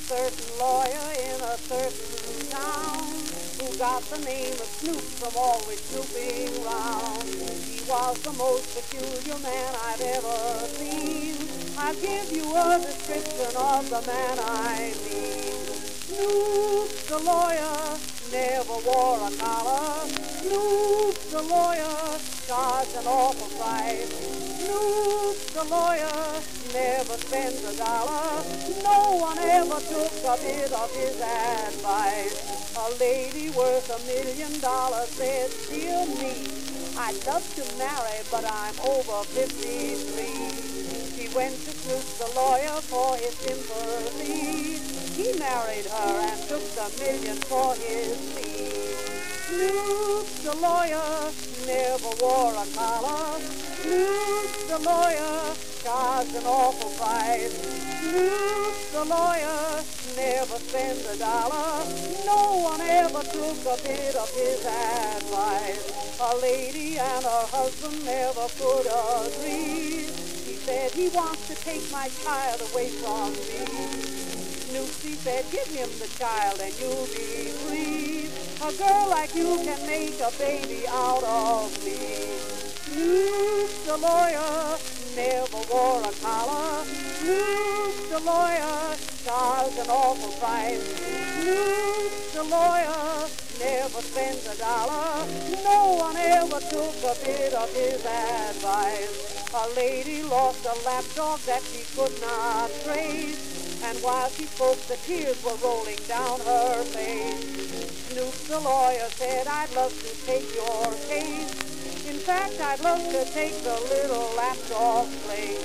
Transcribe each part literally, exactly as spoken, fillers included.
certain lawyer in a certain town who got the name of Snoop from always snooping round. He was the most peculiar man I've ever seen. I'll give you a description of the man I mean. Snoop the lawyer never wore a collar. Snoop the lawyer charged an awful price. Snoop the lawyer never spent a dollar. No one ever took a bit of his advice. A lady worth a million dollars said, dear me, I'd love to marry, but I'm over fifty-three. She went to Snoop the lawyer for his sympathy. He married her and took the million for his fee. Snoop the lawyer never wore a collar. Snoop the lawyer charged an awful price. Snoop the lawyer never spent a dollar. No one ever took a bit of his advice. A lady and her husband never could agree. He said he wants to take my child away from me. Snoopy said, give him the child and you'll be free. A girl like you can make a baby out of me. Snoop the lawyer never wore a collar. Snoop the lawyer charged an awful price. Snoop the lawyer never spent a dollar. No one ever took a bit of his advice. A lady lost a lapdog that she could not trace. And while she spoke, the tears were rolling down her face. Snoop the lawyer said, I'd love to take your case. In fact, I'd love to take the little lapdog's place.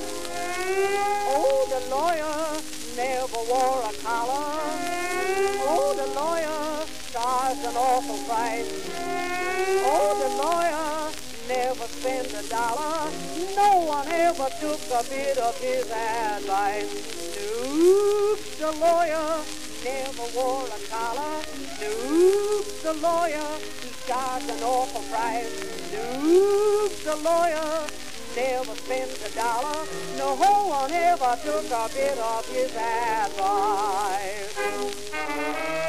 Oh, the lawyer never wore a collar. Oh, the lawyer charged an awful price. Oh, the lawyer never spent a dollar. No one ever took a bit of his advice. Snoop the lawyer never wore a collar. Snoop the lawyer, he charged an awful price. Snoop the lawyer never spent a dollar. No one ever took a bit of his advice.